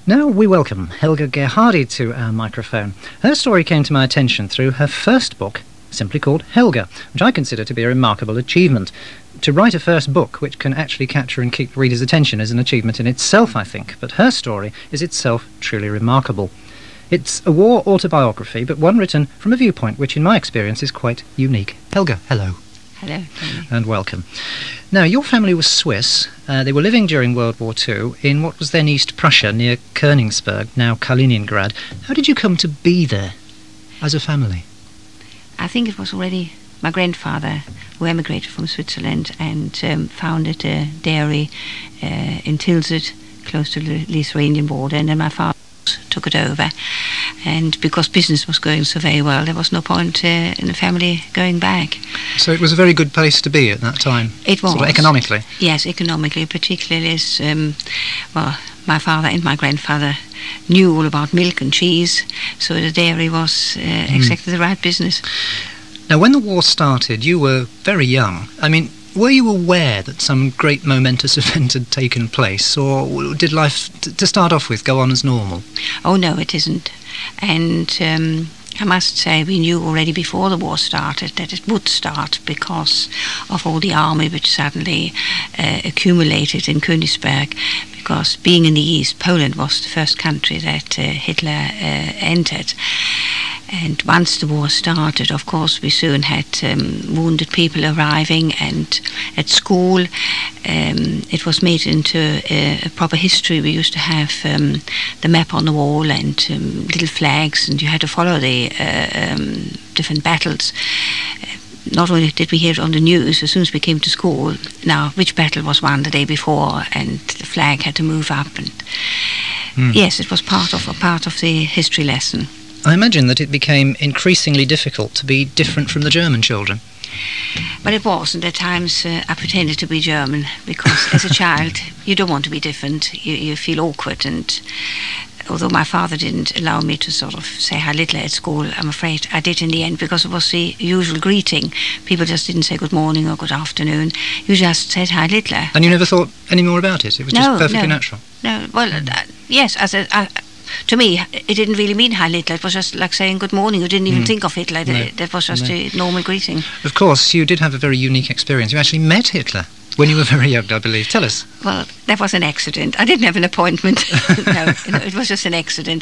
Now we welcome Helga Gerhardi to our microphone. Her story came to my attention through her first book, simply called Helga, which I consider to be a remarkable achievement. To write a first book which can actually capture and keep the reader's attention is an achievement in itself, I think, but her story is itself truly remarkable. It's a war autobiography, but one written from a viewpoint which, in my experience, is quite unique. Helga, hello. Hello. And welcome. Now, your family was Swiss. They were living during World War II in what was then East Prussia, near Königsberg, now Kaliningrad. How did you come to be there as a family? I think it was already my grandfather who emigrated from Switzerland and founded a dairy in Tilsit, close to the Lithuanian border, and then my father took it over. And because business was going so very well, there was no point in the family going back. So it was a very good place to be at that time? It was. Sort of economically? Yes, economically, particularly as, my father and my grandfather knew all about milk and cheese, so the dairy was exactly the right business. Now, when the war started, you were very young. I mean, were you aware that some great momentous event had taken place, or did life, to start off with, go on as normal? Oh, no, it isn't. And I must say we knew already before the war started that it would start because of all the army which suddenly accumulated in Königsberg, because being in the east, Poland was the first country that Hitler entered. And once the war started, of course, we soon had wounded people arriving, and at school it was made into a proper history. We used to have the map on the wall and little flags, and you had to follow the different battles. Not only did we hear it on the news, as soon as we came to school, now which battle was won the day before, and the flag had to move up. And yes, it was part of the history lesson. I imagine that it became increasingly difficult to be different from the German children. But it was, and at times I pretended to be German, because as a child you don't want to be different, you feel awkward. And although my father didn't allow me to sort of say Heil Hitler at school, I'm afraid I did in the end, because it was the usual greeting. People just didn't say good morning or good afternoon, you just said Heil Hitler. And you never thought any more about it? It was just perfectly natural? No, well, yes, to me, it didn't really mean Heil Hitler. It was just like saying good morning. You didn't even think of Hitler. No. That was just a normal greeting. Of course, you did have a very unique experience. You actually met Hitler when you were very young, I believe. Tell us. Well, that was an accident. I didn't have an appointment. No, it was just an accident.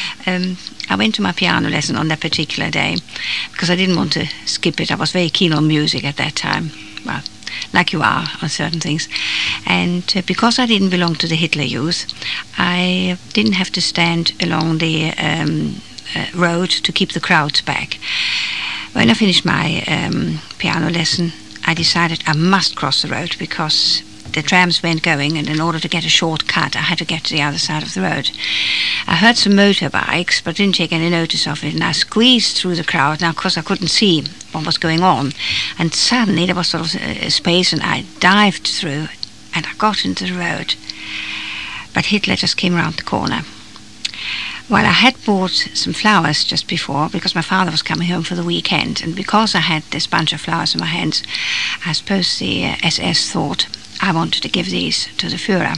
I went to my piano lesson on that particular day because I didn't want to skip it. I was very keen on music at that time. Well, like you are on certain things. And because I didn't belong to the Hitler Youth, I didn't have to stand along the road to keep the crowds back. When I finished my piano lesson, I decided I must cross the road because the trams weren't going, and in order to get a shortcut I had to get to the other side of the road. I heard some motorbikes but didn't take any notice of it, and I squeezed through the crowd. Now of course I couldn't see what was going on, and suddenly there was sort of a space, and I dived through and I got into the road. But Hitler just came around the corner. Well, I had bought some flowers just before because my father was coming home for the weekend, and because I had this bunch of flowers in my hands, I suppose the SS thought I wanted to give these to the Führer.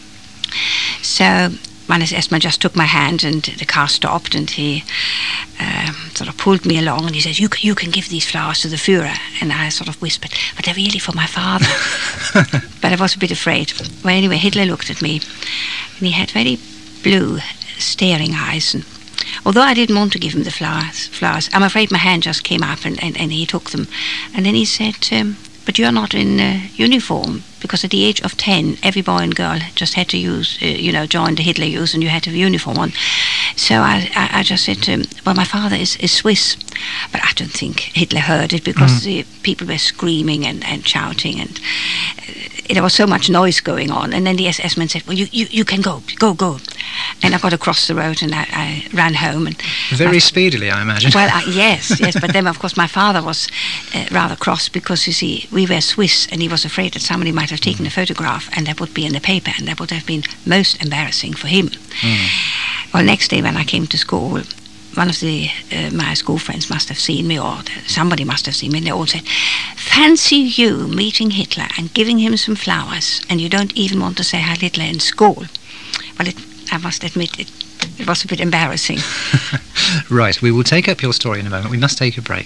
So one SS man just took my hand, and the car stopped, and he sort of pulled me along, and he said, you can give these flowers to the Führer. And I sort of whispered, but they're really for my father. But I was a bit afraid. Well, anyway, Hitler looked at me, and he had very blue, staring eyes. And although I didn't want to give him the flowers, I'm afraid my hand just came up, and he took them. And then he said, but you're not in uniform, because at the age of 10, every boy and girl just had to use, join the Hitler Youth, and you had to have a uniform on. So I just said to him, well, my father is Swiss. But I don't think Hitler heard it, because the people were screaming and shouting, and there was so much noise going on. And then the SS man said, well, you can go. And I got across the road, and I ran home. And very speedily, I imagine. Well, yes. But then, of course, my father was rather cross, because, you see, we were Swiss, and he was afraid that somebody might have taken a photograph, and that would be in the paper, and that would have been most embarrassing for him. Well, next day when I came to school, one of my school friends must have seen me, or somebody must have seen me, and they all said, fancy you meeting Hitler and giving him some flowers, and you don't even want to say Heil Hitler in school. Well, I must admit it was a bit embarrassing. Right, we will take up your story in a moment. We must take a break.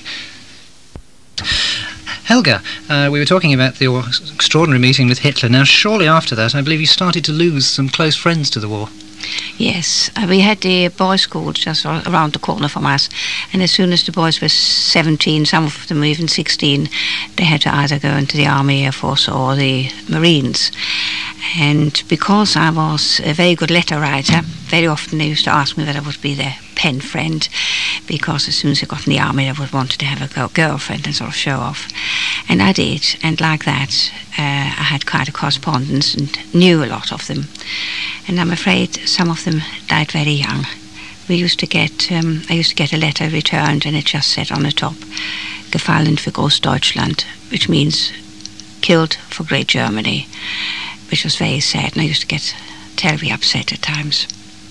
Helga, we were talking about your extraordinary meeting with Hitler. Now, shortly after that, I believe you started to lose some close friends to the war. Yes, we had the boys' school just around the corner from us, and as soon as the boys were 17, some of them were even 16, they had to either go into the Army, Air Force or the Marines. And because I was a very good letter writer, very often they used to ask me whether I would be their pen friend, because as soon as I got in the army, I would want to have a girlfriend and sort of show off. And I did, and like that, I had quite a correspondence and knew a lot of them. And I'm afraid some of them died very young. I used to get a letter returned, and it just said on the top, "Gefallen für Großdeutschland," which means killed for Great Germany, which was very sad, and I used to get terribly upset at times.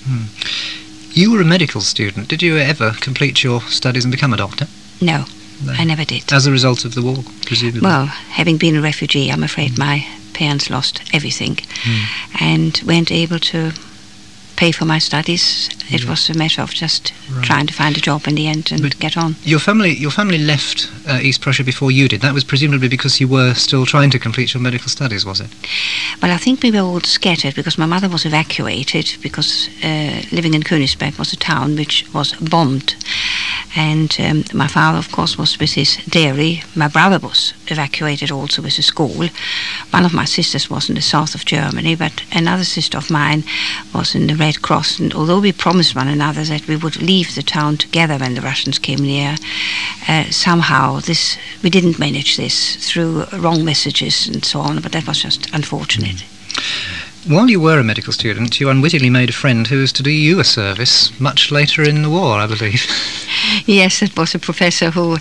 You were a medical student. Did you ever complete your studies and become a doctor? No, I never did. As a result of the war, presumably? Well, having been a refugee, I'm afraid my parents lost everything and weren't able to pay for my studies. It was a matter of just trying to find a job in the end and get on. Your family left East Prussia before you did. That was presumably because you were still trying to complete your medical studies, was it? Well, I think we were all scattered because my mother was evacuated because living in Königsberg was a town which was bombed. And my father, of course, was with his dairy. My brother was evacuated also with a school. One of my sisters was in the south of Germany, but another sister of mine was in the Red Cross. And although we promised one another that we would leave the town together when the Russians came near, somehow we didn't manage this through wrong messages and so on, but that was just unfortunate. While you were a medical student, you unwittingly made a friend who was to do you a service much later in the war, I believe. Yes, it was a professor who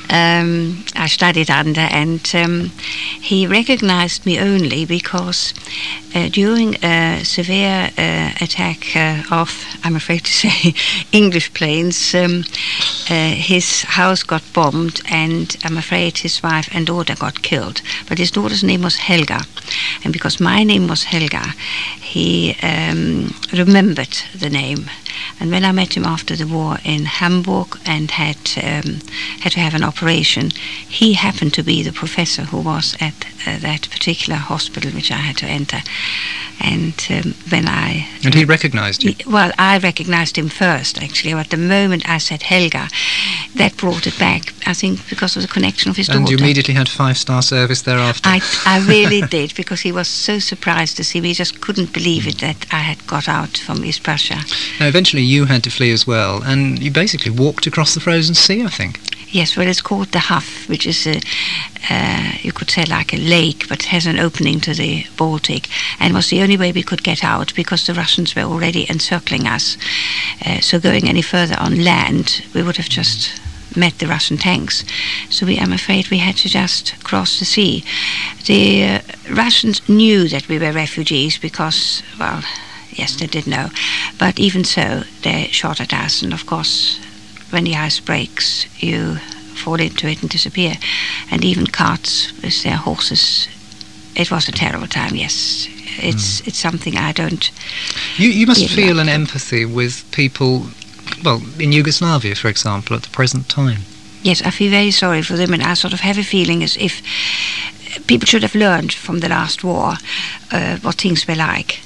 I studied under, and he recognized me only because during a severe attack of, I'm afraid to say, English planes, his house got bombed, and I'm afraid his wife and daughter got killed. But his daughter's name was Helga, and because my name was Helga, he remembered the name. And when I met him after the war in Hamburg and had to have an operation, he happened to be the professor who was at that particular hospital which I had to enter. And And he recognized you? Well, I recognized him first, actually. At the moment I said Helga, that brought it back, I think, because of the connection of his daughter. And you immediately had 5-star service thereafter? I really did, because he was so surprised to see me. He just couldn't believe it that I had got out from East Prussia. Now, eventually you had to flee as well, and you basically walked across the frozen sea, I think. Yes, well, it's called the Huff, which is you could say like a lake, but has an opening to the Baltic, and was the only way we could get out because the Russians were already encircling us. So going any further on land, we would have just met the Russian tanks. So I'm afraid we had to just cross the sea. The Russians knew that we were refugees because, well, yes, they did know, but even so, they shot at us, and of course, when the ice breaks, you fall into it and disappear. And even carts with their horses. It was a terrible time, yes. It's something I don't... You must feel an empathy with people, well, in Yugoslavia, for example, at the present time. Yes, I feel very sorry for them, and I sort of have a feeling as if people should have learned from the last war what things were like.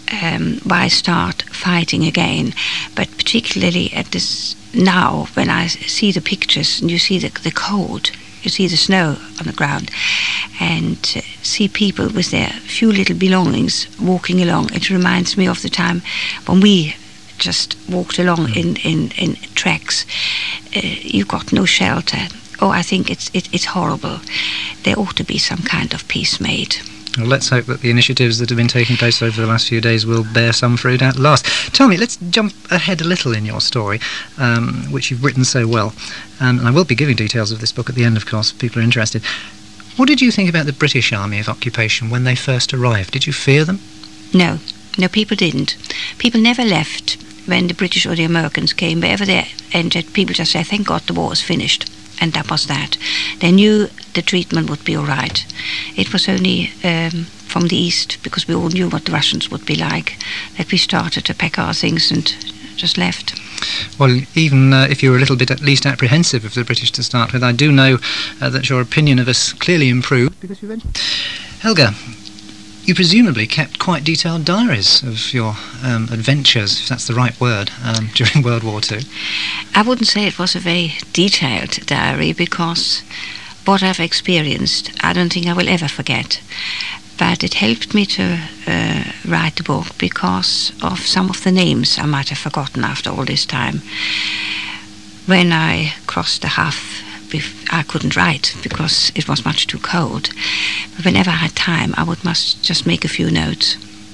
Why start fighting again? But particularly at this now, when I see the pictures and you see the cold, you see the snow on the ground, and see people with their few little belongings walking along, it reminds me of the time when we just walked along in tracks. You got no shelter. Oh, I think it's horrible. There ought to be some kind of peace made. Well, let's hope that the initiatives that have been taking place over the last few days will bear some fruit at last. Tell me, let's jump ahead a little in your story, which you've written so well. And I will be giving details of this book at the end, of course, if people are interested. What did you think about the British Army of Occupation when they first arrived? Did you fear them? No, people didn't. People never left when the British or the Americans came. Wherever they entered, people just said, thank God the war is finished. And that was that. They knew the treatment would be all right. It was only from the east, because we all knew what the Russians would be like, that we started to pack our things and just left. Well, even if you were a little bit at least apprehensive of the British to start with, I do know that your opinion of us clearly improved. Because you Helga, you presumably kept quite detailed diaries of your adventures, if that's the right word, during World War II. I wouldn't say it was a very detailed diary, because what I've experienced, I don't think I will ever forget. But it helped me to write the book because of some of the names I might have forgotten after all this time. When I crossed the Huff, I couldn't write because it was much too cold. But whenever I had time, I must just make a few notes.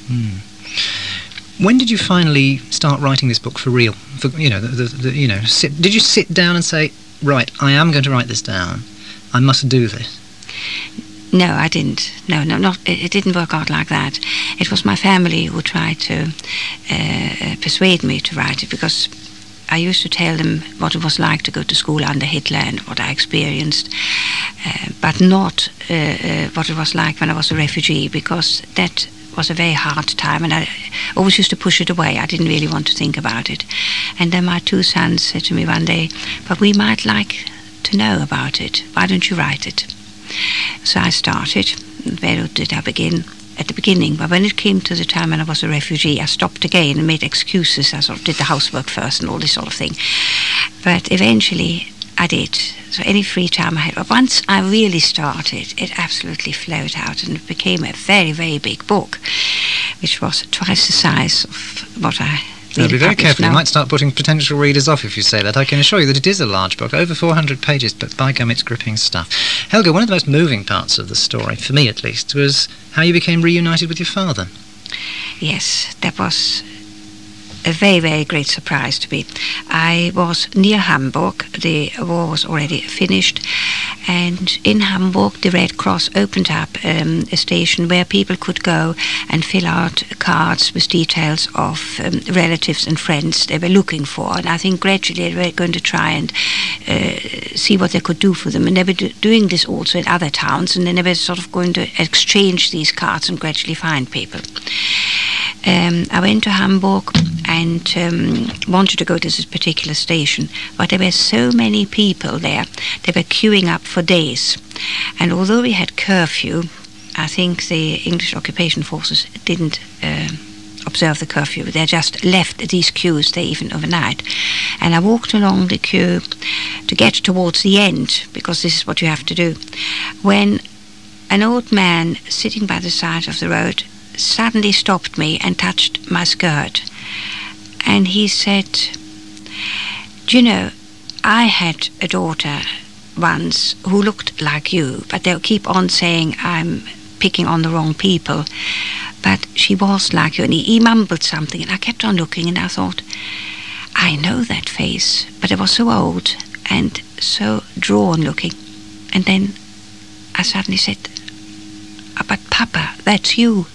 When did you finally start writing this book for real? For, did you sit down and say, right, I am going to write this down. I must do this? No, I didn't. No, it didn't work out like that. It was my family who tried to persuade me to write it, because I used to tell them what it was like to go to school under Hitler and what I experienced, but not what it was like when I was a refugee, because that was a very hard time, and I always used to push it away. I didn't really want to think about it. And then my two sons said to me one day, but we might like to know about it. Why don't you write it? So I started. Where did I begin? At the beginning. But when it came to the time when I was a refugee, I stopped again and made excuses. I sort of did the housework first and all this sort of thing. But eventually I did. So any free time I had. But once I really started, it absolutely flowed out, and it became a very, very big book, which was twice the size of what I really be very careful. now. You might start putting potential readers off if you say that. I can assure you that it is a large book, over 400 pages, but by gum, it's gripping stuff. Helga, one of the most moving parts of the story, for me at least, was how you became reunited with your father. Yes, that was a very, very great surprise to me. I was near Hamburg. The war was already finished, and in Hamburg the Red Cross opened up a station where people could go and fill out cards with details of relatives and friends they were looking for. And I think gradually they were going to try and see what they could do for them, and they were doing this also in other towns, and then they were sort of going to exchange these cards and gradually find people. I went to Hamburg and wanted to go to this particular station, but there were so many people there, they were queuing up for days. And although we had curfew, I think the English occupation forces didn't observe the curfew. They just left these queues there even overnight. And I walked along the queue to get towards the end, because this is what you have to do, when an old man sitting by the side of the road suddenly stopped me and touched my skirt. And he said, do you know, I had a daughter once who looked like you, but they'll keep on saying I'm picking on the wrong people. But she was like you. And he mumbled something, and I kept on looking, and I thought, I know that face, but it was so old and so drawn looking. And then I suddenly said, but Papa, that's you.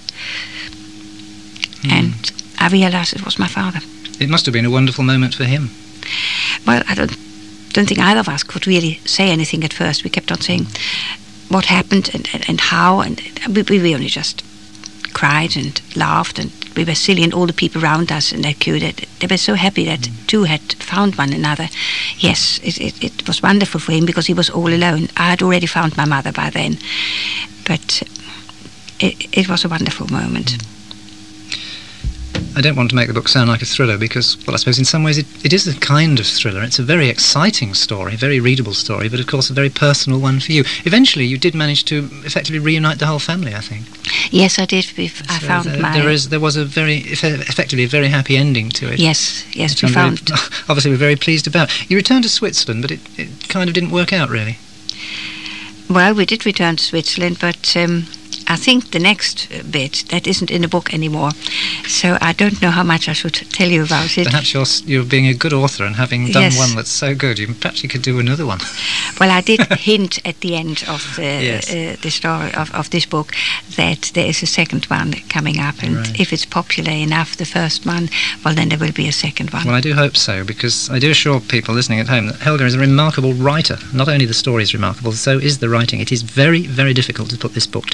And I realized it was my father. It must have been a wonderful moment for him. Well, I don't think either of us could really say anything at first. We kept on saying what happened and how, and we only just cried and laughed, and we were silly, and all the people around us in that queue, they were so happy that two had found one another. Yes, it was wonderful for him, because he was all alone. I had already found my mother by then, but it was a wonderful moment. I don't want to make the book sound like a thriller because, well, I suppose in some ways it is a kind of thriller. It's a very exciting story, a very readable story, but of course a very personal one for you. Eventually you did manage to effectively reunite the whole family, I think. Yes, I did. I found there was a very, effectively a very happy ending to it. Yes, we found. Obviously we're very pleased about. You returned to Switzerland, but it kind of didn't work out, really. Well, we did return to Switzerland, but I think the next bit, that isn't in the book anymore, so I don't know how much I should tell you about it. Perhaps you're being a good author, and having done one that's so good, perhaps you could do another one. Well, I did hint at the end of the story of this book that there is a second one coming up, and if it's popular enough, the first one, well, then there will be a second one. Well, I do hope so, because I do assure people listening at home that Helga is a remarkable writer. Not only the story is remarkable, so is the writing. It is very, very difficult to put this book down.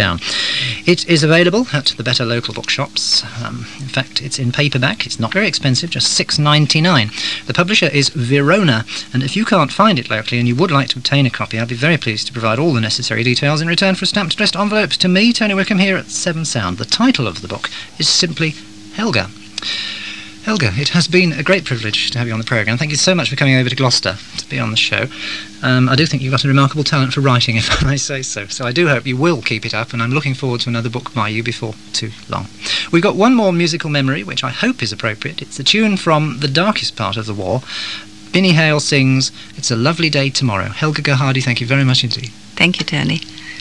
It is available at the better local bookshops. In fact, it's in paperback. It's not very expensive, just $6.99. The publisher is Verona, and if you can't find it locally and you would like to obtain a copy, I'd be very pleased to provide all the necessary details in return for a stamped addressed envelope to me, Tony Wickham, here at Seven Sound. The title of the book is simply Helga. Helga, it has been a great privilege to have you on the programme. Thank you so much for coming over to Gloucester to be on the show. I do think you've got a remarkable talent for writing, if I may say so. So I do hope you will keep it up, and I'm looking forward to another book by you before too long. We've got one more musical memory, which I hope is appropriate. It's a tune from the darkest part of the war. Binny Hale sings It's a Lovely Day Tomorrow. Helga Gerhardi, thank you very much indeed. Thank you, Tony.